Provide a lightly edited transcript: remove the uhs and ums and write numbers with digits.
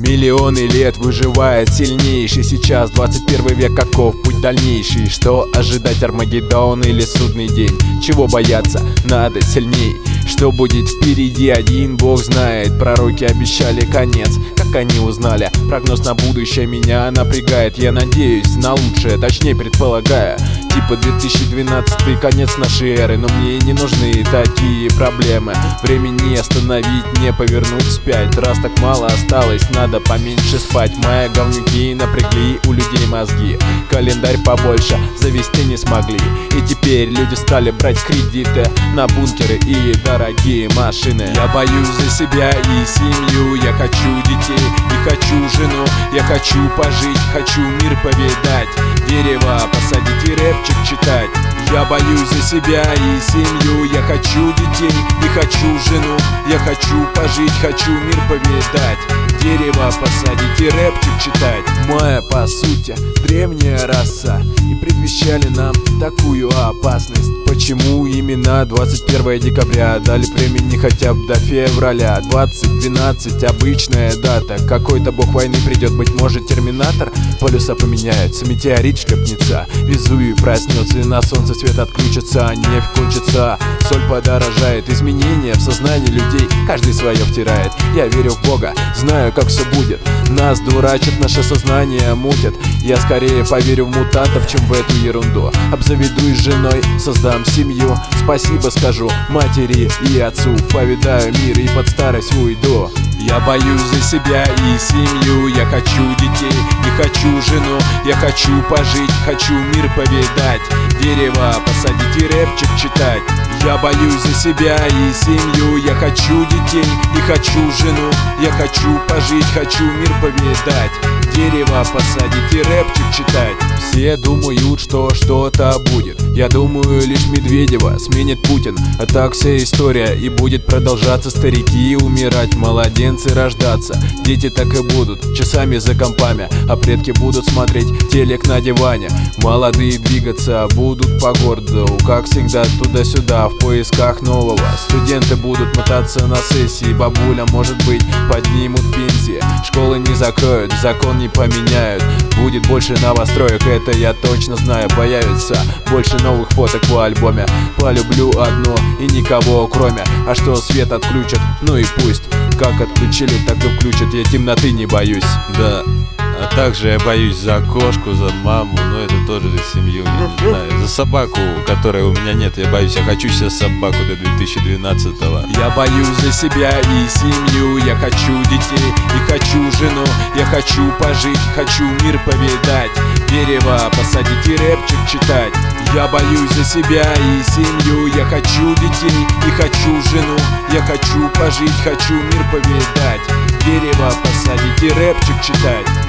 Миллионы лет выживает сильнейший. Сейчас 21 век, каков путь дальнейший? Что ожидать, Армагеддон или судный день? Чего бояться, надо сильней. Что будет впереди, один Бог знает. Пророки обещали конец, как они узнали? Прогноз на будущее меня напрягает. Я надеюсь на лучшее, точнее предполагая. Типа 2012 конец нашей эры. Но мне не нужны такие проблемы. Время не остановить, не повернуть вспять. Раз так мало осталось, надо поменьше спать. Мои говнюки напрягли у людей мозги. Календарь побольше завести не смогли. И теперь люди стали брать кредиты на бункеры и дорогие машины. Я боюсь за себя и семью. Я хочу детей и хочу жену. Я хочу пожить, хочу мир повидать. Дерево посадить и рэпчик читать. Я боюсь за себя и семью. Я хочу детей и хочу жену. Я хочу пожить, хочу мир повидать. Дерево посадить и рэпчик читать. Мы, по сути, древняя раса, и предвещали нам такую опасность. Почему именно 21 декабря? Дали времени хотя бы до февраля. 2012 обычная дата. Какой-то бог войны придет, быть может терминатор. Полюса поменяются, метеорит шлепнется, Везувий проснется и на солнце свет отключится. Нефть кончится, соль подорожает. Изменения в сознании людей каждый свое втирает. Я верю в Бога, знаю, как все будет. Нас дурачат, наше сознание мутят. Я скорее поверю в мутантов, чем в эту ерунду. Обзаведусь женой, создам семью. Спасибо скажу матери и отцу. Повидаю мир и под старость уйду. Я боюсь за себя и семью. Я хочу детей и хочу жену. Я хочу пожить, хочу мир повидать. Дерево посадить и рэпчик читать. Я боюсь за себя и семью. Я хочу детей и хочу жену. Я хочу пожить, хочу мир повидать. Дерево посадить и рэпчик читать. Все думают, что что-то будет. Я думаю, лишь Медведева сменит Путин. А так вся история и будет продолжаться. Старики умирать, младенцы рождаться. Дети так и будут часами за компами, а предки будут смотреть телек на диване. Молодые двигаться будут по городу, как всегда туда-сюда в поисках нового. Студенты будут мотаться на сессии. Бабуля, может быть, поднимут пенсии. Школы не закроют, закон не поменяют. Будет больше новостроек, это я точно знаю. Появится больше новых фоток в альбоме. Полюблю одно и никого кроме. А что свет отключат, ну и пусть. Как отключили, так и включат. Я темноты не боюсь. Да. А также я боюсь за кошку, за маму, но это тоже за семью, я не знаю. За собаку, которой у меня нет, я боюсь. Я хочу себе собаку до 2012-го. Я боюсь за себя и семью. Я хочу детей и хочу жену. Я хочу пожить, хочу мир повидать. Дерево посадить и рэпчик читать. Я боюсь за себя и семью. Я хочу детей и хочу жену. Я хочу пожить, хочу мир повидать. Дерево посадить и рэпчик читать.